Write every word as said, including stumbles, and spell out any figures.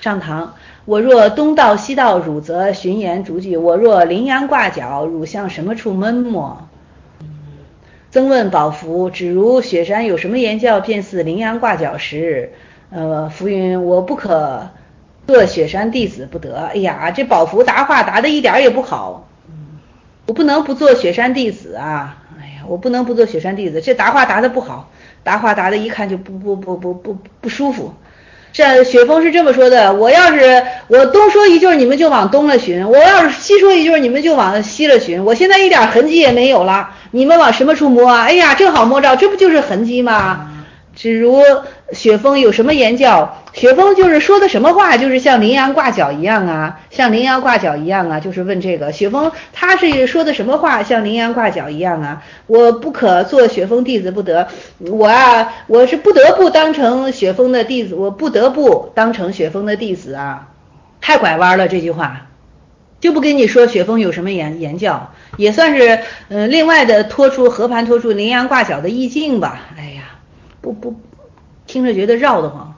上堂，我若东道西道汝则循言逐句，我若羚羊挂角，汝向什么处闷么？曾问宝福，只如雪山有什么言教，便似羚羊挂角时？呃，福云，我不可做雪山弟子不得。哎呀，这宝福答话答的一点也不好，我不能不做雪山弟子啊！哎呀，我不能不做雪山弟子，这答话答的不好，答话答的一看就不不不不不不舒服。这雪峰是这么说的，我要是我东说一句，你们就往东了寻；我要是西说一句，你们就往西了寻。我现在一点痕迹也没有了，你们往什么处摸啊？哎呀，正好摸着，这不就是痕迹吗？只如雪峰有什么言教？雪峰就是说的什么话，就是像羚羊挂角一样啊，像羚羊挂角一样啊，就是问这个雪峰他是说的什么话，像羚羊挂角一样啊？我不可做雪峰弟子不得，我啊，我是不得不当成雪峰的弟子，我不得不当成雪峰的弟子啊，太拐弯了这句话。就不跟你说雪峰有什么言言教，也算是呃另外的拖出和盘托出羚羊挂角的意境吧。哎呀，不不，听着觉得绕得慌。